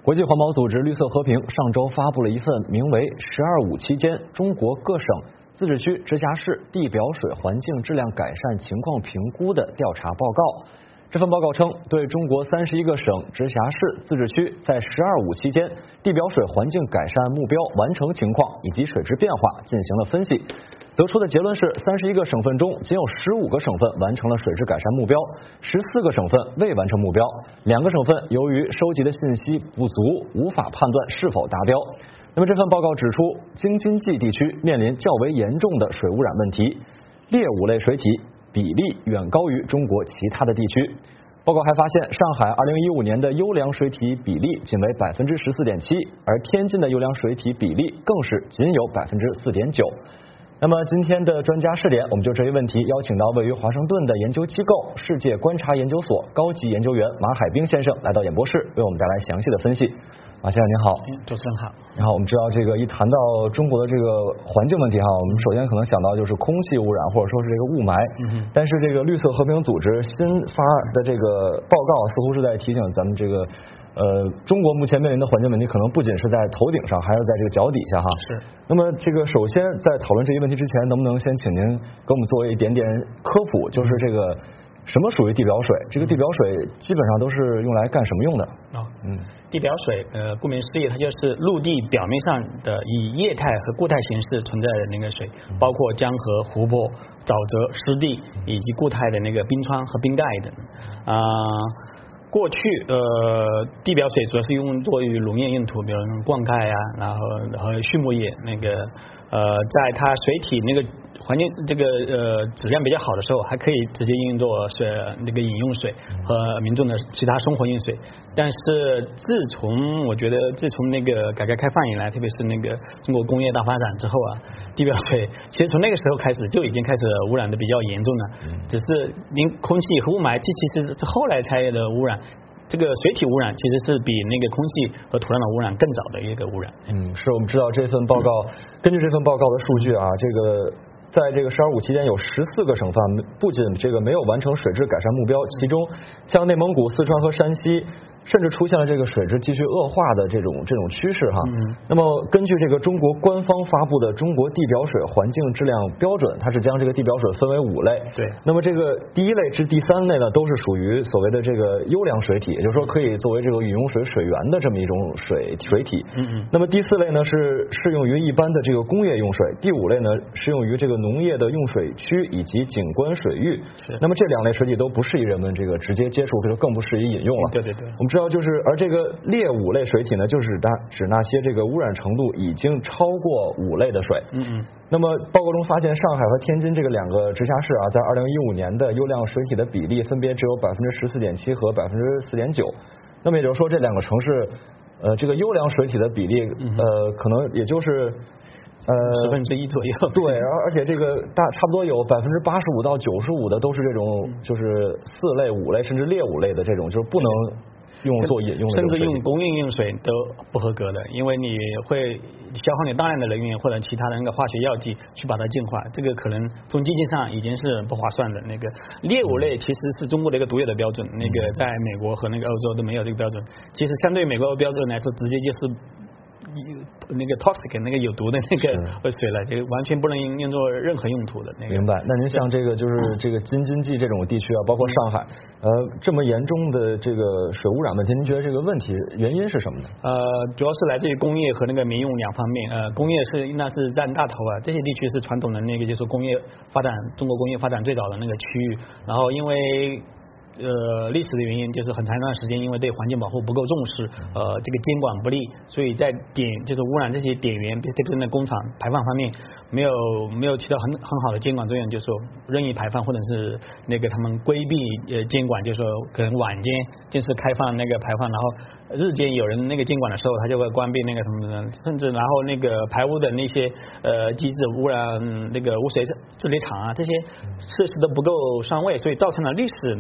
国际环保组织绿色和平上周发布了一份名为“十二五”期间中国各省、自治区、直辖市地表水环境质量改善情况评估的调查报告。这份报告称，对中国31个省、直辖市、自治区在“十二五”期间地表水环境改善目标完成情况以及水质变化进行了分析。得出的结论是，31个省份中仅有15个省份完成了水质改善目标，14个省份未完成目标，2个省份由于收集的信息不足，无法判断是否达标。那么这份报告指出，京津冀地区面临较为严重的水污染问题，劣五类水体比例远高于中国其他的地区。报告还发现，上海2015年的优良水体比例仅为14.7%，而天津的优良水体比例更是仅有4.9%。那么今天的专家试点，我们就这一问题邀请到位于华盛顿的研究机构世界观察研究所高级研究员马海兵先生来到演播室，为我们带来详细的分析。马先生您好。 主持人好。 然后我们知道，这个一谈到中国的这个环境问题哈，我们首先可能想到就是空气污染或者说是这个雾霾。但是这个绿色和平组织新发的这个报告似乎是在提醒咱们这个中国目前面临的环境问题可能不仅是在头顶上，还是在这个脚底下哈。 是。那么这个首先在讨论这一问题之前，能不能先请您给我们做一点点科普，就是这个什么属于地表水？这个地表水基本上都是用来干什么用的？ 地表水顾名思义，它就是陆地表面上的以液态和固态形式存在的那个水，包括江河、湖泊、沼泽、湿地以及固态的那个冰川和冰盖等。过去地表水主要是用作于农业用途，比如灌溉呀，然后和畜牧业那个在它水体那个环境这个质量比较好的时候，还可以直接应用作那个饮用水和民众的其他生活用水。但是我觉得自从那个改革开放以来，特别是那个中国工业大发展之后啊，地表水其实从那个时候开始就已经开始污染的比较严重了。只是因空气和雾霾，这其实是后来才的污染。这个水体污染其实是比那个空气和土壤的污染更早的一个污染。 是我们知道这份报告，根据这份报告的数据啊，这个在这个“十二五”期间有14个省份不仅这个没有完成水质改善目标，其中像内蒙古、四川和山西甚至出现了这个水质继续恶化的这种趋势哈。那么根据这个中国官方发布的《中国地表水环境质量标准》，它是将这个地表水分为5类。 对。 那么这个第1类至第3类呢，都是属于所谓的这个优良水体，也就是说可以作为这个饮用水水源的这么一种水体。那么第4类呢是适用于一般的这个工业用水，第5类呢适用于这个农业的用水区以及景观水域。那么这2类水体都不适宜人们这个直接接触，或者更不适宜饮用了。 对。 我们知道而这个劣5类水体呢，就是指那些这个污染程度已经超过5类的水。那么报告中发现，上海和天津这个2个直辖市啊，在2015年的优良水体的比例分别只有14.7%和4.9%。那么也就是说，这2个城市这个优良水体的比例可能也就是 1/10左右。 对，而且这个差不多有85%到95%的都是这种就是4类、5类甚至劣5类的这种，就是不能用作饮用的， 甚至用工业用水都不合格的，因为你会消耗你大量的能源或者其他的那个化学药剂去把它净化，这个可能从经济上已经是不划算的。那个劣5类其实是中国的一个独有的标准，那个在美国和那个欧洲都没有这个标准。其实相对美国标准来说，直接就是那个 toxic 那个有毒的那个水了，就完全不能用作任何用途的那个。 明白。那您像这个就是这个京津冀这种地区啊，包括上海，这么严重的这个水污染问题，您觉得这个问题原因是什么呢？ 主要是来自于工业和那个民用2方面。工业那是占大头啊，这些地区是传统的那个就是工业发展，中国工业发展最早的那个区域。然后因为历史的原因，就是很长一段时间因为对环境保护不够重视，这个监管不力，所以在就是污染这些点源，特别是那工厂排放方面没有起到很好的监管作用，就是说任意排放或者是那个他们规避监管，就是说可能晚间就是开放那个排放，然后日间有人那个监管的时候，他就会关闭那个什么的，甚至然后那个排污的那些机制污染那个污水治理厂啊，这些设施都不够上位，所以造成了历史的那个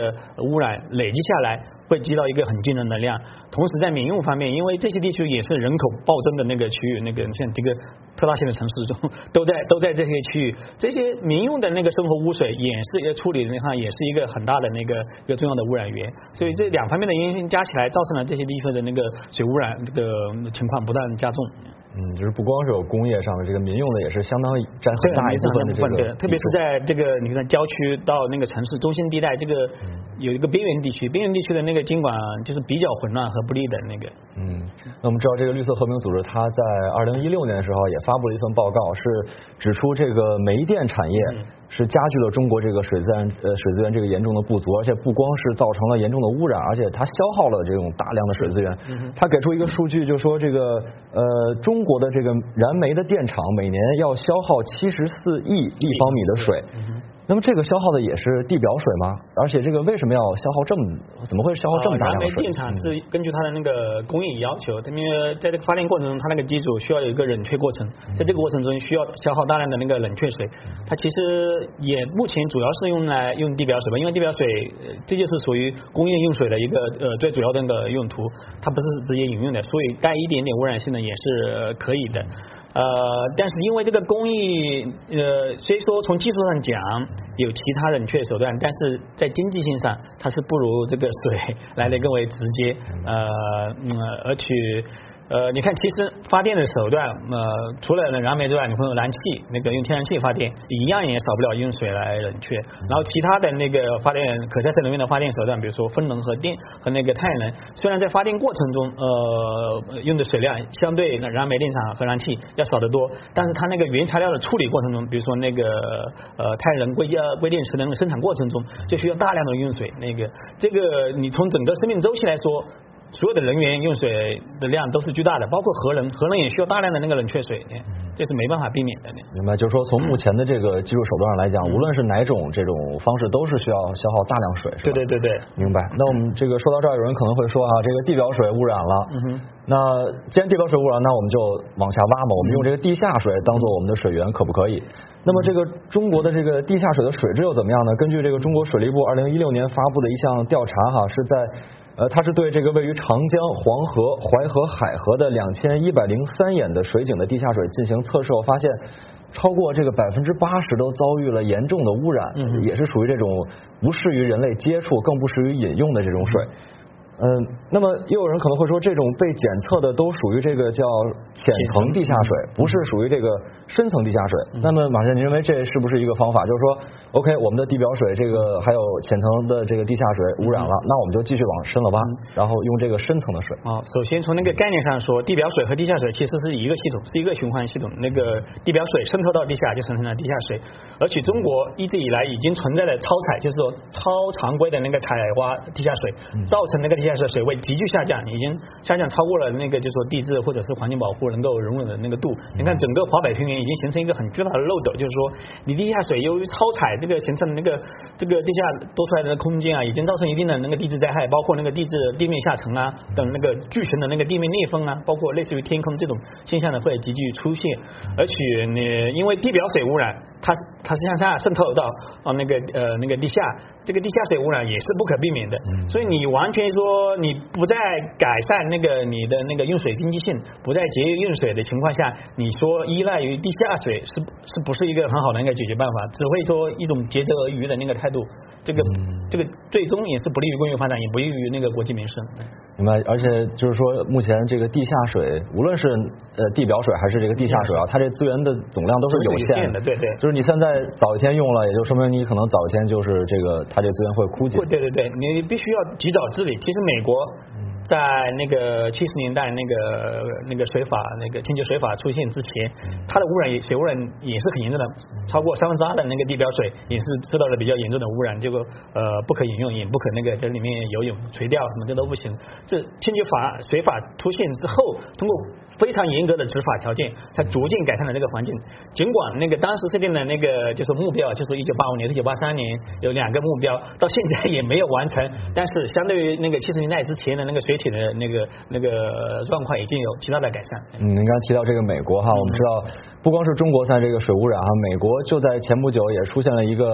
个污染累积下来，会积到一个很惊人的量。同时在民用方面，因为这些地区也是人口暴增的那个区域，那个像这个特大型的城市中都在这些区域，这些民用的那个生活污水也是处理的话，也是一个很大的那个一个重要的污染源。所以这两方面的因素加起来，造成了这些地方的那个水污染这个情况不断加重。 就是不光是有工业上的，这个民用的也是相当占很大一部分的这个， 特别是在这个你看郊区到那个城市中心地带，这个有一个边缘地区的那个监管就是比较混乱和不利的那个。 那我们知道这个绿色和平组织，它在2016年的时候也发布了一份报告，是指出这个煤电产业是加剧了中国这个水资源这个严重的不足，而且不光是造成了严重的污染，而且它消耗了这种大量的水资源。它给出一个数据，就说这个中国的这个燃煤的电厂每年要消耗74亿立方米的水。那么这个消耗的也是地表水吗？而且这个为什么要消耗怎么会消耗这么大量的水？ 燃煤电厂是根据它的那个工艺要求，因为在这个发电过程中，它那个机组需要有一个冷却过程，在这个过程中需要消耗大量的那个冷却水。它其实也目前主要是用地表水吧，因为地表水这就是属于工业用水的一个最主要的那个用途，它不是直接饮用的，所以带一点点污染性呢也是可以的。但是因为这个工艺虽说从技术上讲有其他冷却手段，但是在经济性上它是不如这个水来的更为直接，而且你看，其实发电的手段，除了燃煤之外，你会用燃气，那个用天然气发电，一样也少不了用水来冷却。然后其他的那个发电可再生能源的发电手段，比如说风能和那个太阳能，虽然在发电过程中，用的水量相对燃煤电厂和燃气要少得多，但是它那个原材料的处理过程中，比如说那个太阳能硅电池的那个生产过程中，就需要大量的用水。这个你从整个生命周期来说，所有的能源用水的量都是巨大的，包括核能也需要大量的那个冷却水，这是没办法避免的。 明白，就是说从目前的这个技术手段上来讲，无论是哪种这种方式，都是需要消耗大量水，是吧？ 对， 明白。那我们这个说到这儿，有人可能会说这个地表水污染了，那既然地表水污染，那我们就往下挖嘛，我们用这个地下水当做我们的水源，可不可以？那么这个中国的这个地下水的水质又怎么样呢？根据这个中国水利部2016年发布的一项调查是在它是对这个位于长江、黄河、淮河、海河的2103眼的水井的地下水进行测试后，发现超过这个80%都遭遇了严重的污染，也是属于这种不适于人类接触，更不适于饮用的这种水。那么又有人可能会说，这种被检测的都属于这个叫浅层地下水，不是属于这个深层地下水。那么马先生，您认为这是不是一个方法？就是说 ，OK， 我们的地表水这个还有浅层的这个地下水污染了，那我们就继续往深了挖，然后用这个深层的水。 首先从那个概念上说，地表水和地下水其实是一个系统，是一个循环系统。那个地表水渗透到地下就形成了地下水，而且中国一直以来已经存在了超采，就是说超常规的那个采挖地下水，造成那个地下水水位急剧下降，已经下降超过了那个就是说地质或者是环境保护能够容忍的那个度。你看整个华北平原已经形成一个很巨大的漏斗，就是说你地下水由于超采这个形成的这个地下多出来的空间已经造成一定的那个地质灾害，包括那个地面下沉等那个巨型的那个地面裂缝包括类似于天空这种现象会急剧出现。而且因为地表水污染，它是向下渗透到那个地下，这个地下水污染也是不可避免的。所以你完全说你不再改善你的那个用水经济性，不再节约用水的情况下，你说依赖于地下水是不是一个很好的一个解决办法？只会说一种竭泽而渔的那个态度，这个最终也是不利于工业发展，也不利于那个国计民生。 明白。而且就是说，目前这个地下水，无论是地表水还是这个地下水它这资源的总量都是有限的。 对， 就是你现在早一天用了，也就说明你可能早一天就是它这资源会枯竭。 对，你必须要及早治理。其实美国在那个70年代那个水法清洁水法出现之前，它的水污染也是很严重的，超过2/3的那个地表水也是受到了比较严重的污染，这个不可饮用，也不可在里面游泳、垂钓什么这都不行。这清洁水法出现之后，通过非常严格的执法条件，才逐渐改善了这个环境。尽管当时设定的那个就是目标，就是1985年、1983年有2个目标，到现在也没有完成，但是相对于那个70年代之前的那个水体的那个状况已经有极大的改善。 您刚才提到这个美国我们知道不光是中国在这个水污染美国就在前不久也出现了一个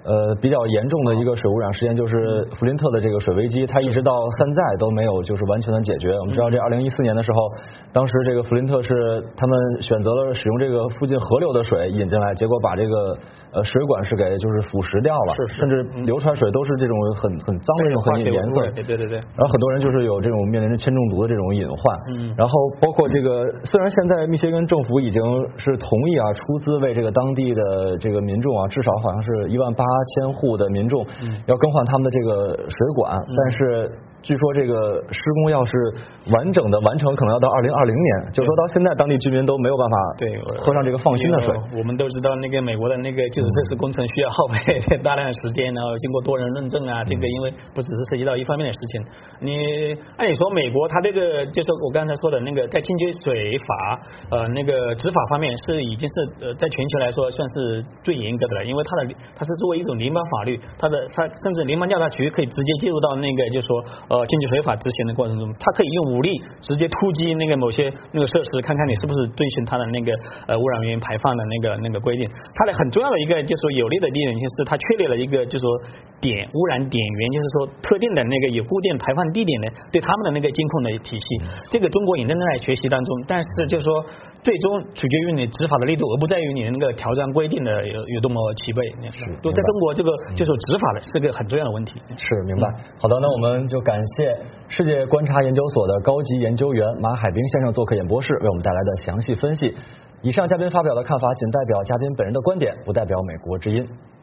比较严重的一个水污染事件就是弗林特的这个水危机，它一直到现在都没有就是完全的解决。我们知道这2014年的时候，当时这个弗林特是他们选择了使用这个附近河流的水引进来，结果把这个水管是给就是腐蚀掉了，甚至流出来水都是这种很脏的这种很颜色。 对。 然后很多人就是有这种面临着铅中毒的这种隐患。然后包括这个，虽然现在密歇根政府已经是同意出资为这个当地的这个民众至少好像是18000户的民众要更换他们的这个水管，但是据说这个施工要是完整的完成，可能要到2020年，就是说到现在当地居民都没有办法喝上这个放心的水。 我们都知道那个美国的那个基础设施工程需要耗费大量的时间，然后经过多人认证这个因为不只是涉及到一方面的事情。你按理说美国它这个就是我刚才说的那个在清洁水法那个执法方面是已经是在全球来说算是最严格的了，因为它是作为一种联邦法律，它甚至联邦调查局可以直接介入到那个就是说清洁水法执行的过程中，它可以用武力直接突击那个某些那个设施，看看你是不是遵循它的那个污染源排放的那个规定。它的很重要的一个就是说有利的地点就是它确立了一个就是说污染点源，就是说特定的那个有固定排放地点的对他们的那个监控的体系。这个中国也正在学习当中，但是就是说最终取决于你执法的力度，而不在于你的那个条章规定的有多么齐备。都在中国这个就是执法的是个很重要的问题。 是明白。好的，那我们就感谢世界观察研究所的高级研究员马海兵先生做客演播室，为我们带来的详细分析。以上嘉宾发表的看法仅代表嘉宾本人的观点，不代表美国之音。